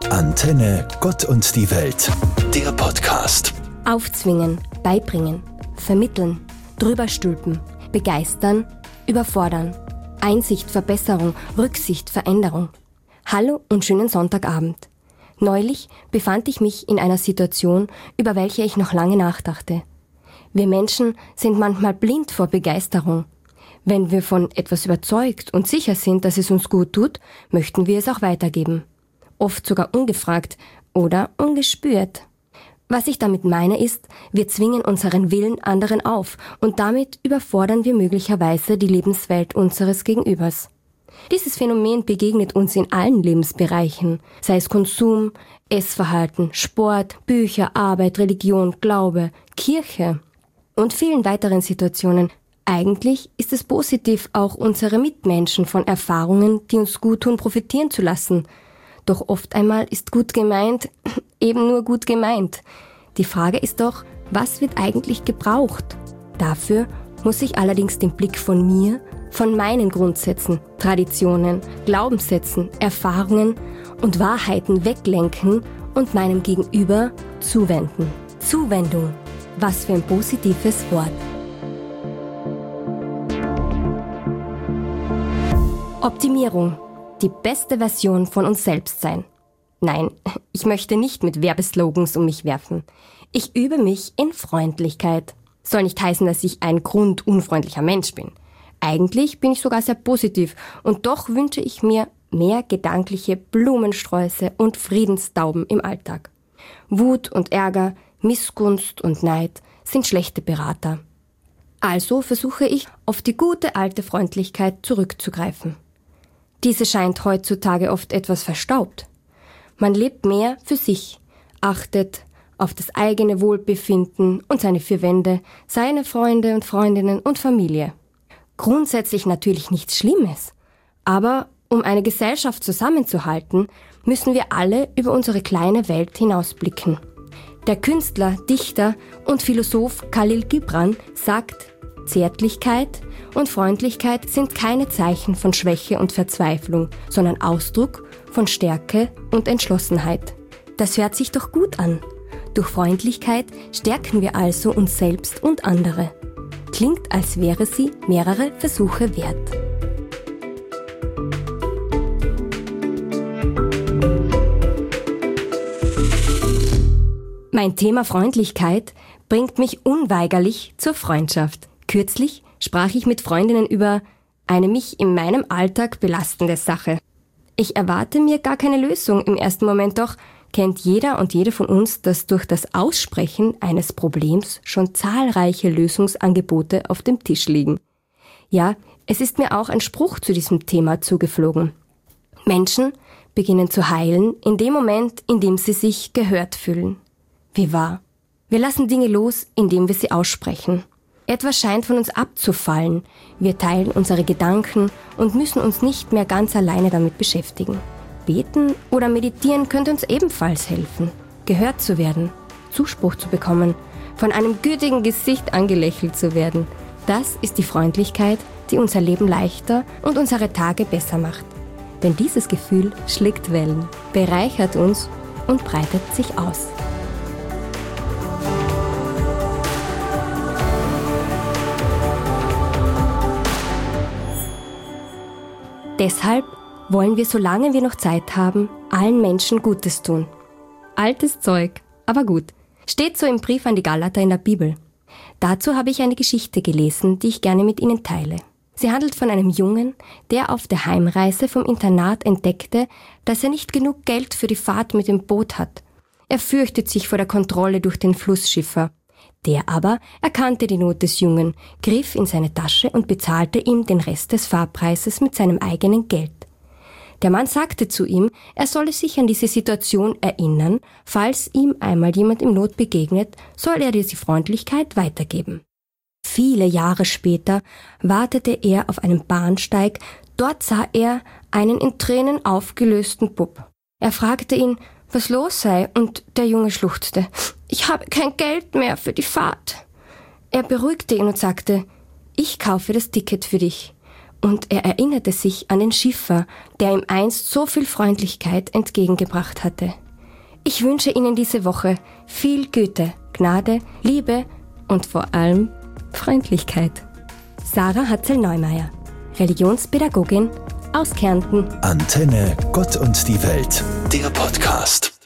Antenne Gott und die Welt, der Podcast. Aufzwingen, beibringen, vermitteln, drüberstülpen, begeistern, überfordern. Einsicht, Verbesserung, Rücksicht, Veränderung. Hallo und schönen Sonntagabend. Neulich befand ich mich in einer Situation, über welche ich noch lange nachdachte. Wir Menschen sind manchmal blind vor Begeisterung. Wenn wir von etwas überzeugt und sicher sind, dass es uns gut tut, möchten wir es auch weitergeben. Oft sogar ungefragt oder ungespürt. Was ich damit meine ist, wir zwingen unseren Willen anderen auf und damit überfordern wir möglicherweise die Lebenswelt unseres Gegenübers. Dieses Phänomen begegnet uns in allen Lebensbereichen, sei es Konsum, Essverhalten, Sport, Bücher, Arbeit, Religion, Glaube, Kirche und vielen weiteren Situationen. Eigentlich ist es positiv, auch unsere Mitmenschen von Erfahrungen, die uns gut tun, profitieren zu lassen. Doch oft einmal ist gut gemeint eben nur gut gemeint. Die Frage ist doch, was wird eigentlich gebraucht? Dafür muss ich allerdings den Blick von mir, von meinen Grundsätzen, Traditionen, Glaubenssätzen, Erfahrungen und Wahrheiten weglenken und meinem Gegenüber zuwenden. Zuwendung, was für ein positives Wort. Optimierung, die beste Version von uns selbst sein. Nein, ich möchte nicht mit Werbeslogans um mich werfen. Ich übe mich in Freundlichkeit. Soll nicht heißen, dass ich ein grundunfreundlicher Mensch bin. Eigentlich bin ich sogar sehr positiv und doch wünsche ich mir mehr gedankliche Blumensträuße und Friedenstauben im Alltag. Wut und Ärger, Missgunst und Neid sind schlechte Berater. Also versuche ich, auf die gute alte Freundlichkeit zurückzugreifen. Diese scheint heutzutage oft etwas verstaubt. Man lebt mehr für sich, achtet auf das eigene Wohlbefinden und seine vier Wände, seine Freunde und Freundinnen und Familie. Grundsätzlich natürlich nichts Schlimmes, aber um eine Gesellschaft zusammenzuhalten, müssen wir alle über unsere kleine Welt hinausblicken. Der Künstler, Dichter und Philosoph Khalil Gibran sagt, Zärtlichkeit und Freundlichkeit sind keine Zeichen von Schwäche und Verzweiflung, sondern Ausdruck von Stärke und Entschlossenheit. Das hört sich doch gut an. Durch Freundlichkeit stärken wir also uns selbst und andere. Klingt, als wäre sie mehrere Versuche wert. Mein Thema Freundlichkeit bringt mich unweigerlich zur Freundschaft. Kürzlich sprach ich mit Freundinnen über eine mich in meinem Alltag belastende Sache. Ich erwarte mir gar keine Lösung im ersten Moment, doch kennt jeder und jede von uns, dass durch das Aussprechen eines Problems schon zahlreiche Lösungsangebote auf dem Tisch liegen. Ja, es ist mir auch ein Spruch zu diesem Thema zugeflogen. Menschen beginnen zu heilen in dem Moment, in dem sie sich gehört fühlen. Wie wahr? Wir lassen Dinge los, indem wir sie aussprechen. Etwas scheint von uns abzufallen. Wir teilen unsere Gedanken und müssen uns nicht mehr ganz alleine damit beschäftigen. Beten oder meditieren könnte uns ebenfalls helfen, gehört zu werden, Zuspruch zu bekommen, von einem gütigen Gesicht angelächelt zu werden. Das ist die Freundlichkeit, die unser Leben leichter und unsere Tage besser macht. Denn dieses Gefühl schlägt Wellen, bereichert uns und breitet sich aus. Deshalb wollen wir, solange wir noch Zeit haben, allen Menschen Gutes tun. Altes Zeug, aber gut. Steht so im Brief an die Galater in der Bibel. Dazu habe ich eine Geschichte gelesen, die ich gerne mit Ihnen teile. Sie handelt von einem Jungen, der auf der Heimreise vom Internat entdeckte, dass er nicht genug Geld für die Fahrt mit dem Boot hat. Er fürchtet sich vor der Kontrolle durch den Flussschiffer. Der aber erkannte die Not des Jungen, griff in seine Tasche und bezahlte ihm den Rest des Fahrpreises mit seinem eigenen Geld. Der Mann sagte zu ihm, er solle sich an diese Situation erinnern, falls ihm einmal jemand in Not begegnet, soll er diese Freundlichkeit weitergeben. Viele Jahre später wartete er auf einem Bahnsteig, dort sah er einen in Tränen aufgelösten Bub. Er fragte ihn, was los sei, und der Junge schluchzte, ich habe kein Geld mehr für die Fahrt. Er beruhigte ihn und sagte, ich kaufe das Ticket für dich. Und er erinnerte sich an den Schiffer, der ihm einst so viel Freundlichkeit entgegengebracht hatte. Ich wünsche Ihnen diese Woche viel Güte, Gnade, Liebe und vor allem Freundlichkeit. Sarah Hatzel-Neumeier, Religionspädagogin aus Kärnten. Antenne Gott und die Welt, der Podcast.